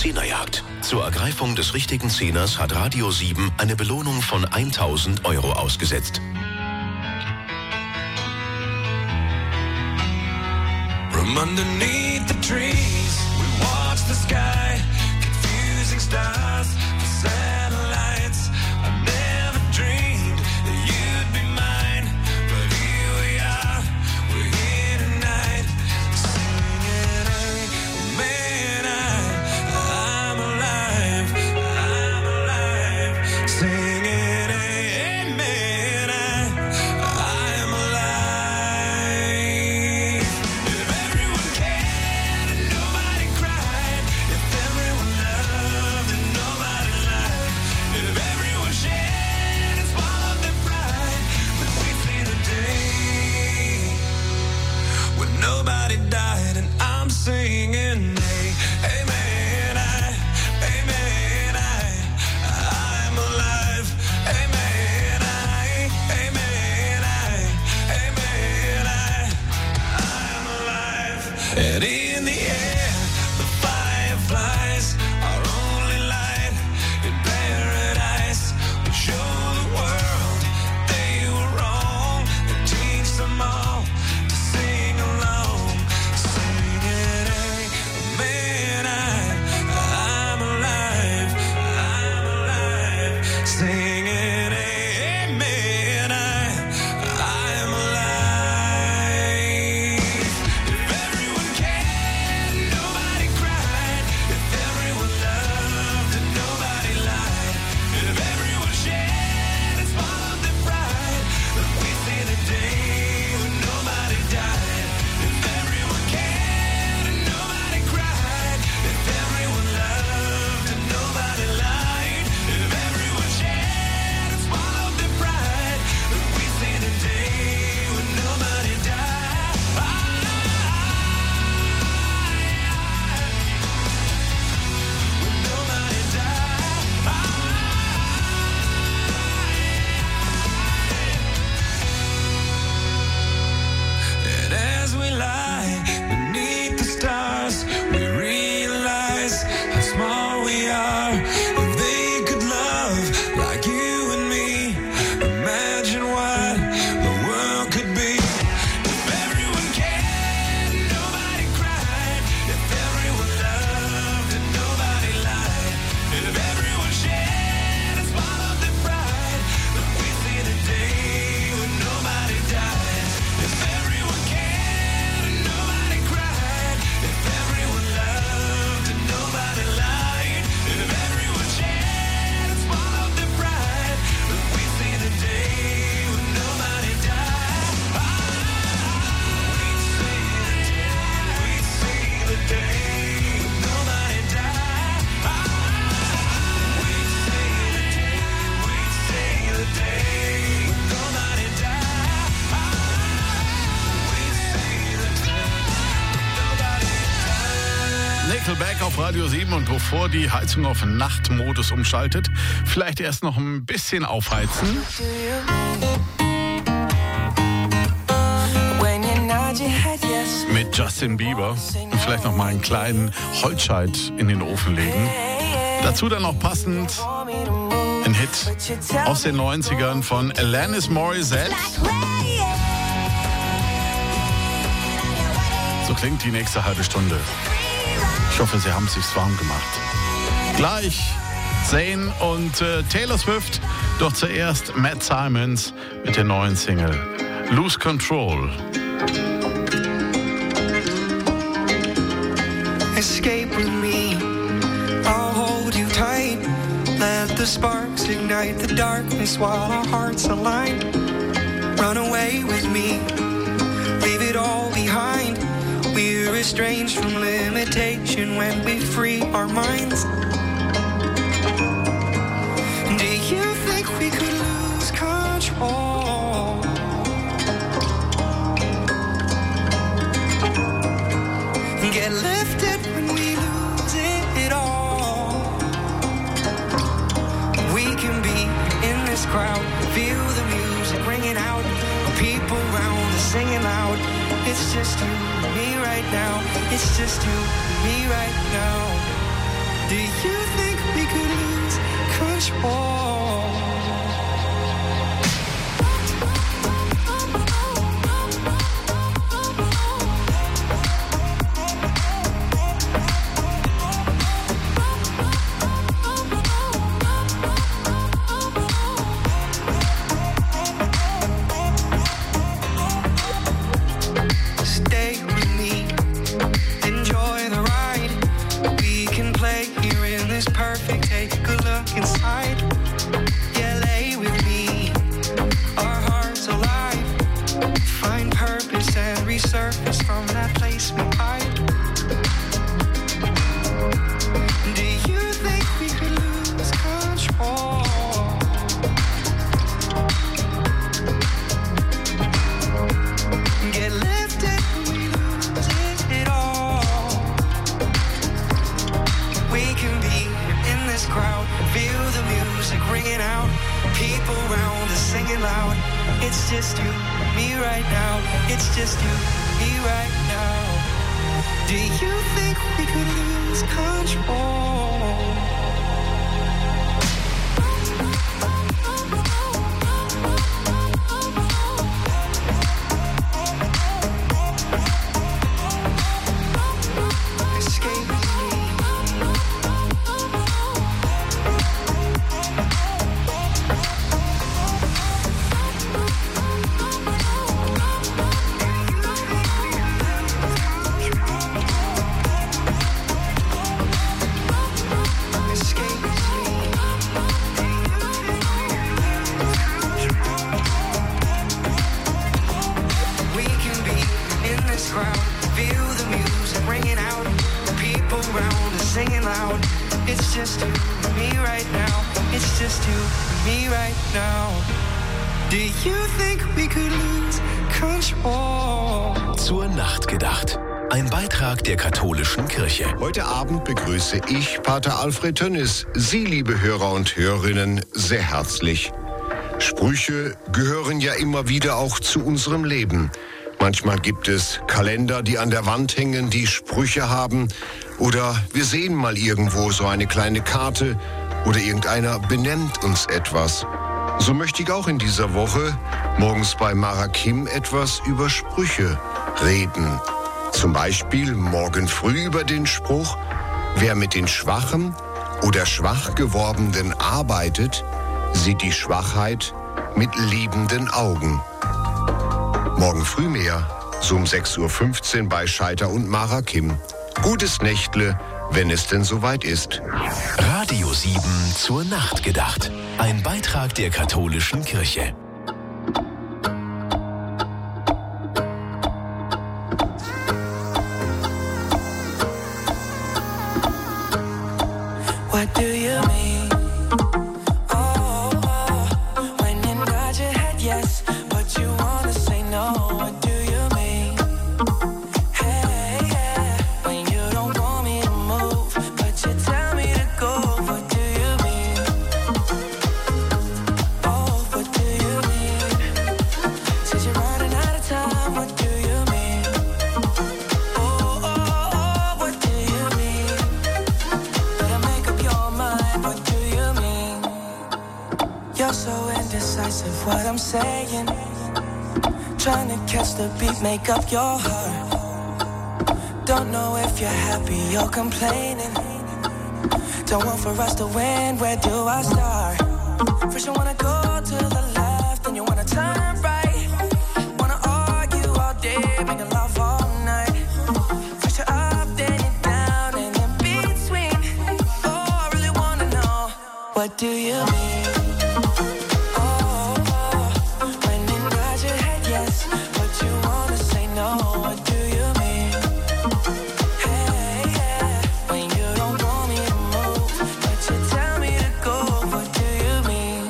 Zehnerjagd. Zur Ergreifung des richtigen Zehners hat Radio 7 eine Belohnung von 1.000 € ausgesetzt. From underneath the trees, we watch the sky, confusing stars for satellites. I never dreamed that you'd be mine, but here we are, we're here tonight, singing, man, I'm alive, singing, man, I'm alive. If everyone cared and nobody cried, if everyone loved and nobody lied, if everyone shared and swallowed their pride, then we'd see the day when nobody died. And I'm singing, amen, I'm alive, amen, I'm alive. And in the air, the fireflies, our only light in paradise. We show the world they were wrong and teach them all to sing along, singing, amen, I'm alive, singing, amen, I'm alive. If everyone cared and nobody cried, if everyone loved and nobody lied, if everyone shared and swallowed their pride, then we'd see the day when nobody died. If everyone cared and nobody cried, if everyone loved and nobody lied, if everyone shared and swallowed their pride, then we'd see the day when nobody died. When nobody died. And as we lie beneath the stars, we realize how small we are. If they could love like you and me, imagine what the world could be. If everyone cared and nobody cried, if everyone loved and nobody lied, if everyone shared and swallowed their pride, then we'd see the day when nobody died. If everyone cared and nobody cried, if everyone loved and nobody lied, if everyone shared and swallowed their pride, then we'd see the day when nobody died. We'd see the day when nobody died. We'd see the day when nobody died. We'd see the day when nobody died. Nickelback auf Radio 7 und bevor die Heizung auf Nachtmodus umschaltet, vielleicht erst noch ein bisschen aufheizen. When you nod your head, yes. Mit Justin Bieber und vielleicht noch mal einen kleinen Holzscheit in den Ofen legen. Dazu dann noch passend ein Hit aus den 90ern von Alanis Morissette. So klingt die nächste halbe Stunde. Ich hoffe, Sie haben es sich warm gemacht. Gleich Zayn und Taylor Swift, doch zuerst Matt Simons mit der neuen Single Lose Control. Escape with me, I'll hold you tight. Let the sparks ignite the darkness while our hearts align. Run away with me, leave it all behind. We're estranged from limitation when we free our minds. Do you think we could lose control? Get lifted when we lose it all. We can be in this crowd, feel the music ringing out. People around us singing loud. It's just you and me right now. It's just you and me right now. Do you think we could lose control? Inside, yeah, lay with me. Our hearts alive, find purpose and resurface from that place we hide. Do you think we could lose control? Get lifted when we lose it all. We can be in this crowd, feel the music ringing out, people around us singing loud. It's just you, me right now. It's just you, me right now. Do you think we could lose control? It's just you and me right now. It's just you and me right now. Do you think we could lose control? Zur Nacht gedacht. Ein Beitrag der katholischen Kirche. Heute Abend begrüße ich Pater Alfred Tönnis, Sie, liebe Hörer und Hörerinnen, sehr herzlich. Sprüche gehören ja immer wieder auch zu unserem Leben. Manchmal gibt es Kalender, die an der Wand hängen, die Sprüche haben. Oder wir sehen mal irgendwo so eine kleine Karte oder irgendeiner benennt uns etwas. So möchte ich auch in dieser Woche morgens bei Mara Kim etwas über Sprüche reden. Zum Beispiel morgen früh über den Spruch, wer mit den Schwachen oder schwach geworbenen arbeitet, sieht die Schwachheit mit liebenden Augen. Morgen früh mehr, so um 6.15 Uhr bei Scheiter und Mara Kim. Gutes Nächtle, wenn es denn soweit ist. Radio 7 zur Nacht gedacht. Ein Beitrag der katholischen Kirche. What do you mean? Oh, when you nod your head yes, but you wanna say no. What do you mean? Hey, yeah, when you don't want me to move, but you tell me to go. What do you mean? Oh, what do you mean? Since you're running out of time, what do you mean? Oh, what do you mean? Better make up your mind, what do you mean? You're so indecisive, what I'm saying. Trying to catch the beat, make up your heart. Don't know if you're happy or complaining. Don't want for us to win, where do I start? First you wanna go to the left, then you wanna turn right. Wanna argue all day, making love all night. First you're up, then you're down, and in between. Oh, I really wanna know, what do you mean? Oh, when you nod your head yes, but you wanna say no. What do you mean? Hey, yeah, when you don't want me to move, but you tell me to go. What do you mean?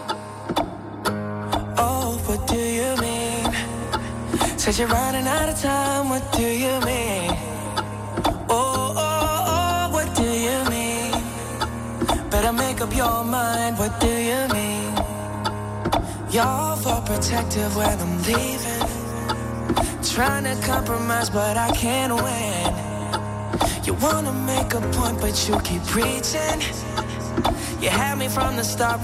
Oh, what do you mean? Said you're running out of time. What do you mean? Oh, what do you mean? Better make up your mind. What do you mean? You're for protective when I'm leaving. Trying to compromise, but I can't win. You wanna make a point, but you keep preaching. You had me from the start.